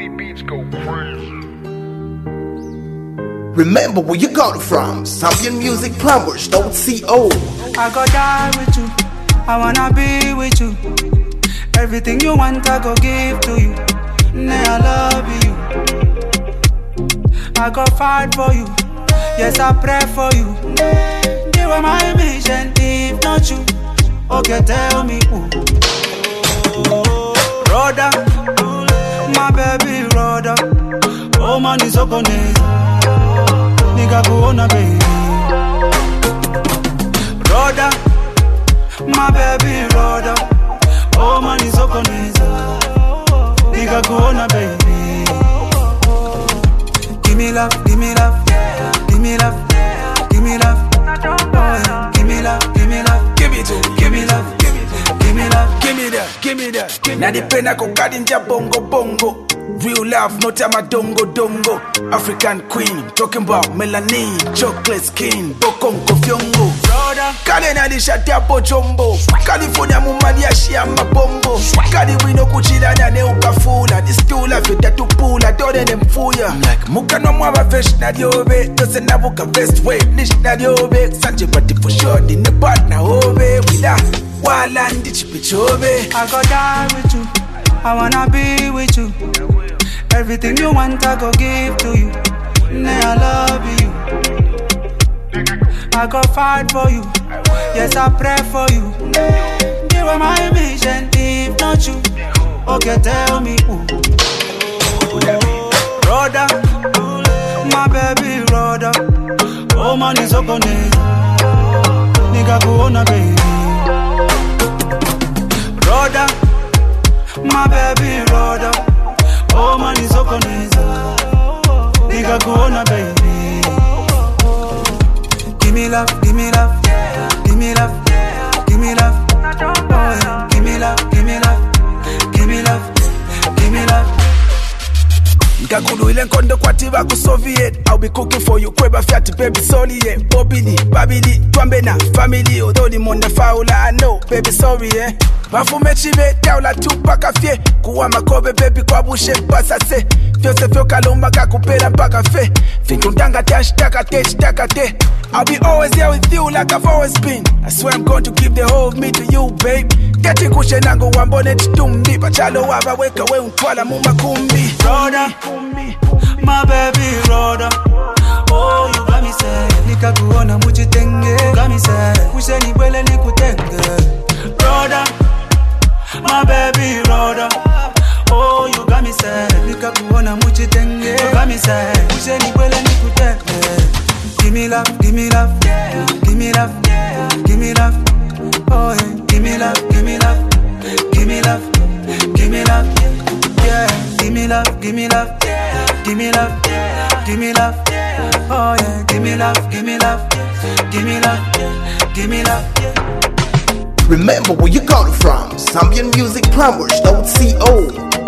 beats go crazy. Remember where you got it from. ZambianMusicPlumbers.co. I go die with you. I wanna be with you. Everything you want, I go give to you. Nah, I love you. I go fight for you. Yes, I pray for you. You are my mission. If not you, okay, tell me who. Brother, my baby brother. Oh man, is okay. Nigga, go on a baby. Brother, my baby brother. Oh man, is okay. Nigga, go on a baby. Give me love, give me love, give me love, give me love. Oh yeah, give me love, give me love, Give it to me, give me love, give me love. give me that, give me that. Now the pen I go kadinja bongo bongo. Real love, no time a dongo dongo. African queen, talking about melanin, chocolate skin, bokongo fyongo. Brother, Kale na di shati hapo chombo. California mumadi ya shia mabombo. Kali wino kuchila na ne ukafula. Distula vita tupula, dode ne mfuya. Mukano mwaba fresh na diobe. Dose na buka best way, nish na diobe. Sanje pati for sure, di ne partner obe. Wida, wala ndi chipichobe. I go die with you. I wanna be with you. Everything you want, I go give to you. Nah, I love you. I go fight for you. Yes, I pray for you. You are my mission. If not you, okay, tell me who. Brother, my baby brother. Oh man, is okay. Nigga, go on a baby. Brother, my baby brother. Oh man, is okay. Nigga, go on a baby. Give me love, give me love, give me love, give me love. Oh yeah, give me love, give me love, give me love, give me love. Nkakulu ile nkondo kwa tiba ku Soviet. I'll be cooking for you, kweba fiat baby sorry yeah. Bobili, babili, twambe na family. Odoli monda faula, I know, baby sorry yeah. Bafume chibe, taula tupaka fye. Kuwa makobe baby kwa bushe pasa se. Fyose fyo kalumba kakupela mpaka fe. Finkundanga tash takate, takate. I'll be always here with you like I've always been. I swear I'm going to give the whole of me to you, babe. Getting kushe nango wambone chitumbi. Pachalo waba weka we untwala muma kumbi. Brother, my baby brother. Oh, you got me sad. Nika kuona mujitenge. Got me sad. Kushe ni bwele ni kutenge. Brother, my baby brother. Oh, you got me sad. Nika kuona mujitenge. Got me sad. Kushe ni bwele ni kutenge. Give me love, give me love, give me love, give me love. Oh yeah, give me love, give me love, give me love, give me love. Yeah, give me love, give me love, give me love, give me love. Oh yeah, give me love, give me love, give me love, give me love. Remember where you got it from. ZambianMusicPlumbers.co.